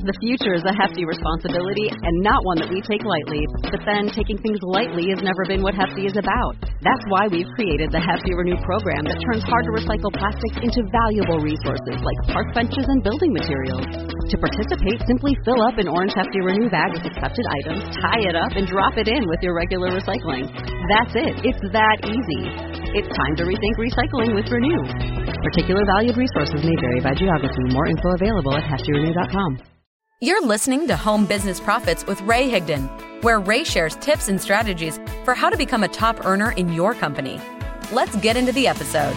The future is a hefty responsibility and not one that we take lightly. But then taking things lightly has never been what Hefty is about. That's why we've created the Hefty Renew program that turns hard-to-recycle plastics into valuable resources like park benches and building materials. To participate, simply fill up an orange Hefty Renew bag with accepted items, tie it up, and drop it in with your regular recycling. That's it. It's that easy. It's time to rethink recycling with Renew. Particular valued resources may vary by geography. More info available at heftyrenew.com. You're listening to Home Business Profits with Ray Higdon, where Ray shares tips and strategies for how to become a top earner in your company. Let's get into the episode.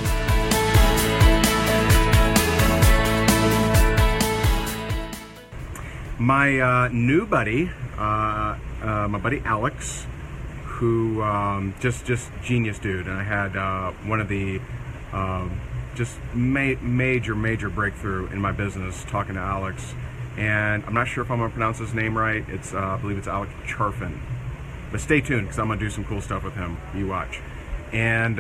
My new buddy, my buddy Alex, who just genius dude, and I had one of the just major breakthrough in my business talking to Alex. And I'm not sure if I'm going to pronounce his name right. It's I believe it's Alex Charfen. But stay tuned, because I'm going to do some cool stuff with him. You watch. And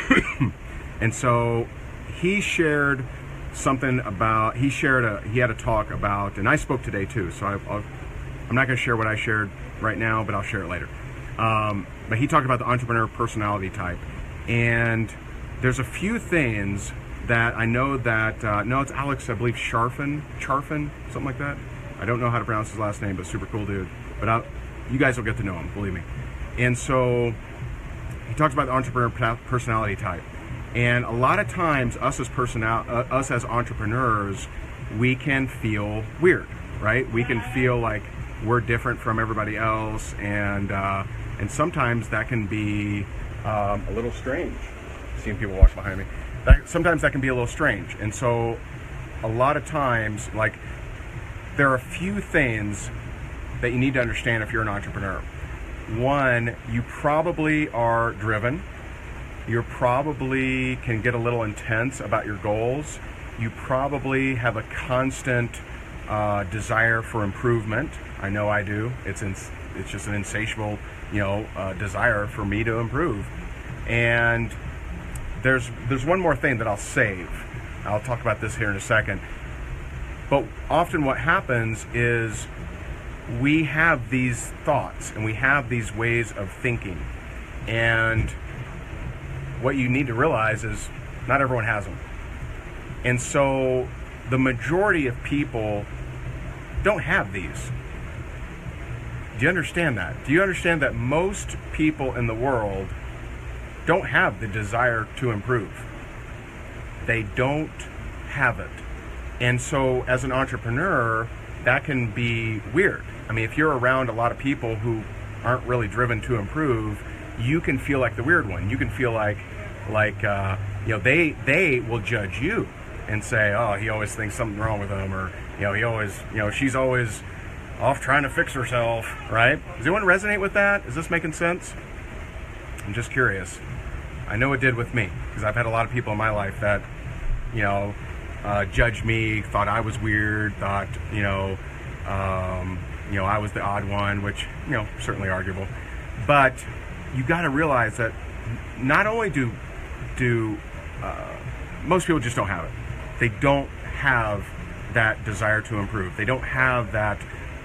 and so he shared something about, he had a talk about, and I spoke today too, so I'm not going to share what I shared right now, but I'll share it later. But he talked about the entrepreneur personality type. And there's a few things that I know that, no, it's Alex, I believe, Charfen, something like that. I don't know how to pronounce his last name, but super cool dude. But you guys will get to know him, believe me. And so he talks about the entrepreneur personality type. And a lot of times, us as entrepreneurs, we can feel weird, right? We can feel like we're different from everybody else, and sometimes that can be a little strange. Seeing people walk behind me. Sometimes that can be a little strange. And so a lot of times, like, there are a few things that you need to understand if you're an entrepreneur. One, you probably are driven. You probably can get a little intense about your goals. You probably have a constant desire for improvement. I know I do. It's just an insatiable, desire for me to improve. And there's one more thing that I'll save. I'll talk about this here in a second. But often what happens is we have these thoughts and we have these ways of thinking. And what you need to realize is not everyone has them. And so the majority of people don't have these. Do you understand that? Do you understand that most people in the world don't have the desire to improve? They don't have it. And so as an entrepreneur, that can be weird. I mean, if you're around a lot of people who aren't really driven to improve, you can feel like the weird one. You can feel like they will judge you and say, oh, he always thinks something wrong with him, or he always, she's always off trying to fix herself, right? Does anyone resonate with that? Is this making sense? I'm just curious. I know it did with me, because I've had a lot of people in my life that, judged me, thought I was weird, thought, I was the odd one, which, certainly arguable. But you got to realize that not only do most people just don't have it. They don't have that desire to improve. They don't have that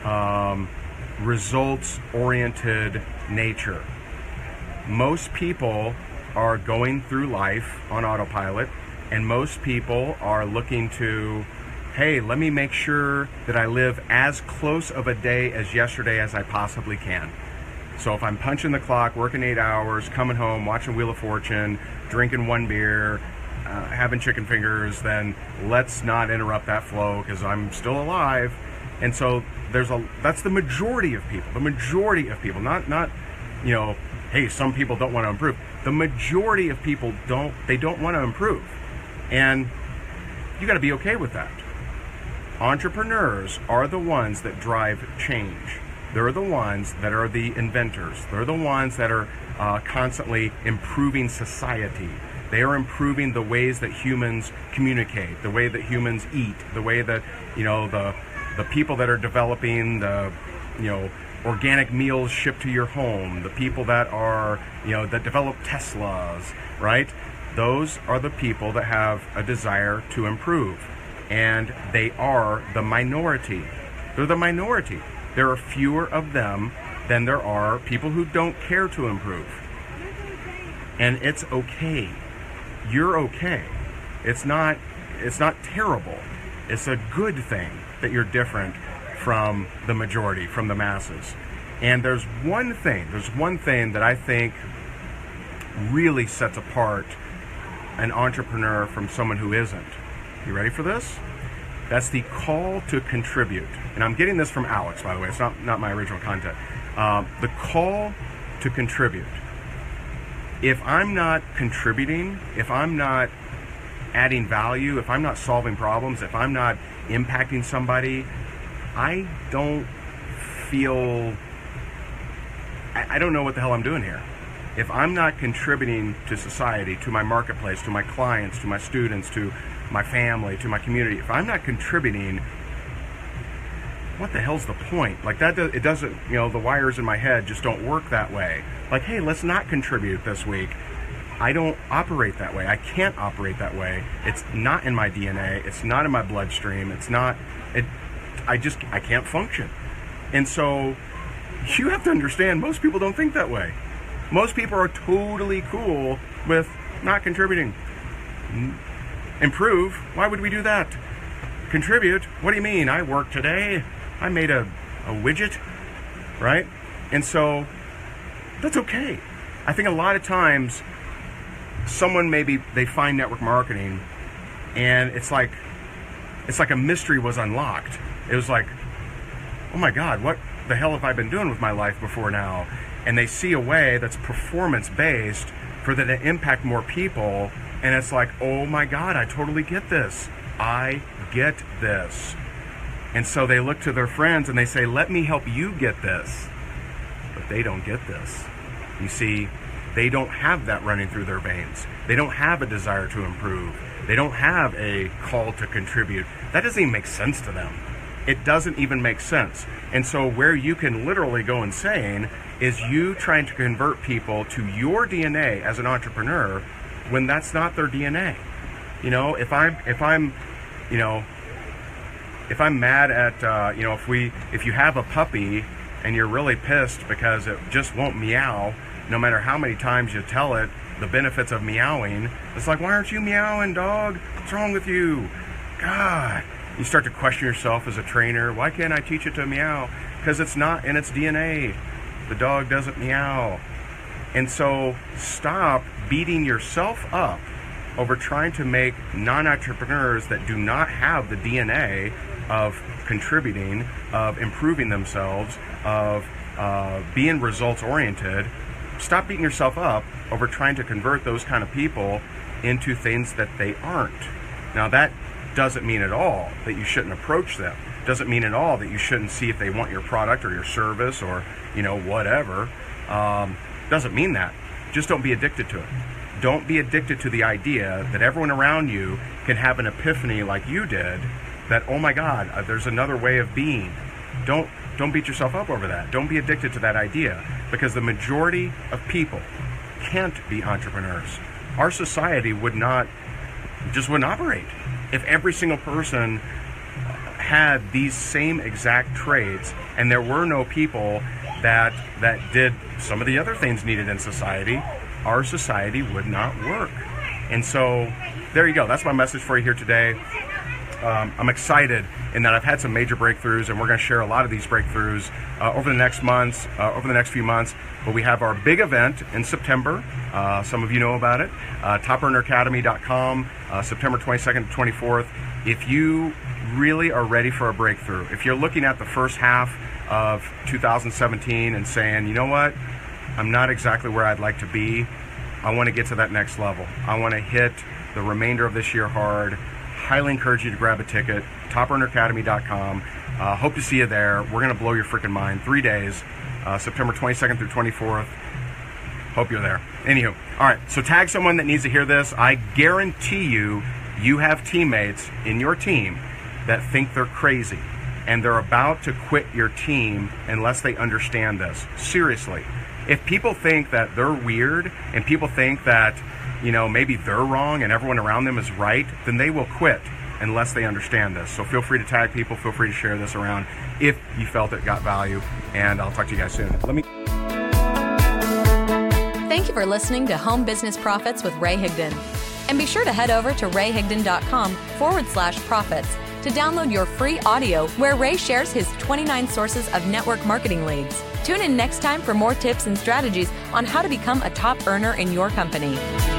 results-oriented nature. Most people are going through life on autopilot, and most people are looking to, hey, let me make sure that I live as close of a day as yesterday as I possibly can. So if I'm punching the clock, working 8 hours, coming home, watching Wheel of Fortune, drinking one beer, having chicken fingers, then let's not interrupt that flow because I'm still alive. And so that's the majority of people. The majority of people, not hey, some people don't want to improve. The majority of people don't want to improve. And you got to be okay with that. Entrepreneurs are the ones that drive change. They're the ones that are the inventors. They're the ones that are constantly improving society. They are improving the ways that humans communicate, the way that humans eat, the way that, the people that are developing the, organic meals shipped to your home, the people that are, that develop Teslas, right? Those are the people that have a desire to improve. And they are the minority. They're the minority. There are fewer of them than there are people who don't care to improve. And it's okay. You're okay. It's not terrible. It's a good thing that you're different from the majority, from the masses. And there's one thing that I think really sets apart an entrepreneur from someone who isn't. You ready for this? That's the call to contribute. And I'm getting this from Alex, by the way. It's not my original content. The call to contribute. If I'm not contributing, if I'm not adding value, if I'm not solving problems, if I'm not impacting somebody, I don't feel... I don't know what the hell I'm doing here. If I'm not contributing to society, to my marketplace, to my clients, to my students, to my family, to my community, if I'm not contributing, what the hell's the point? Like it doesn't, the wires in my head just don't work that way. Like, hey, let's not contribute this week. I don't operate that way. I can't operate that way. It's not in my DNA. It's not in my bloodstream. I can't function. And so you have to understand, most people don't think that way. Most people are totally cool with not contributing. Improve? Why would we do that? Contribute? What do you mean? I worked today. I made a widget, right? And so that's okay. I think a lot of times someone they find network marketing and it's like a mystery was unlocked. It was like, oh my God, what the hell have I been doing with my life before now? And they see a way that's performance-based for them to impact more people, and it's like, oh my God, I totally get this. I get this. And so they look to their friends and they say, let me help you get this. But they don't get this. You see, they don't have that running through their veins. They don't have a desire to improve. They don't have a call to contribute. That doesn't even make sense to them. It doesn't even make sense. And so where you can literally go insane is you trying to convert people to your DNA as an entrepreneur when that's not their DNA. If I'm mad at, if you have a puppy and you're really pissed because it just won't meow, no matter how many times you tell it the benefits of meowing, it's like, why aren't you meowing, dog? What's wrong with you? God. You start to question yourself as a trainer. Why can't I teach it to meow? Because it's not in its DNA. The dog doesn't meow. And so stop beating yourself up over trying to make non-entrepreneurs that do not have the DNA of contributing, of improving themselves, of being results-oriented. Stop beating yourself up over trying to convert those kind of people into things that they aren't. Now that doesn't mean at all that you shouldn't approach them. Doesn't mean at all that you shouldn't see if they want your product or your service or, whatever. Doesn't mean that. Just don't be addicted to it. Don't be addicted to the idea that everyone around you can have an epiphany like you did, that, oh my God, there's another way of being. Don't beat yourself up over that. Don't be addicted to that idea, because the majority of people can't be entrepreneurs. Our society wouldn't operate if every single person had these same exact traits and there were no people that did some of the other things needed in society. Our society would not work. And so there you go. That's my message for you here today. I'm excited in that I've had some major breakthroughs, and we're going to share a lot of these breakthroughs over the next few months. But we have our big event in September. Some of you know about it. TopEarnerAcademy.com, September 22nd to 24th. If you really are ready for a breakthrough, if you're looking at the first half of 2017 and saying, you know what, I'm not exactly where I'd like to be. I want to get to that next level. I want to hit the remainder of this year hard. Highly encourage you to grab a ticket. TopEarnerAcademy.com. Hope to see you there. We're going to blow your freaking mind. 3 days, September 22nd through 24th. Hope you're there. Anywho, all right, so tag someone that needs to hear this. I guarantee you have teammates in your team that think they're crazy, and they're about to quit your team unless they understand this. Seriously. If people think that they're weird and people think that, maybe they're wrong and everyone around them is right, then they will quit. unless they understand this. So feel free to tag people, feel free to share this around if you felt it got value, and I'll talk to you guys soon. Thank you for listening to Home Business Profits with Ray Higdon. And be sure to head over to rayhigdon.com/profits to download your free audio where Ray shares his 29 sources of network marketing leads. Tune in next time for more tips and strategies on how to become a top earner in your company.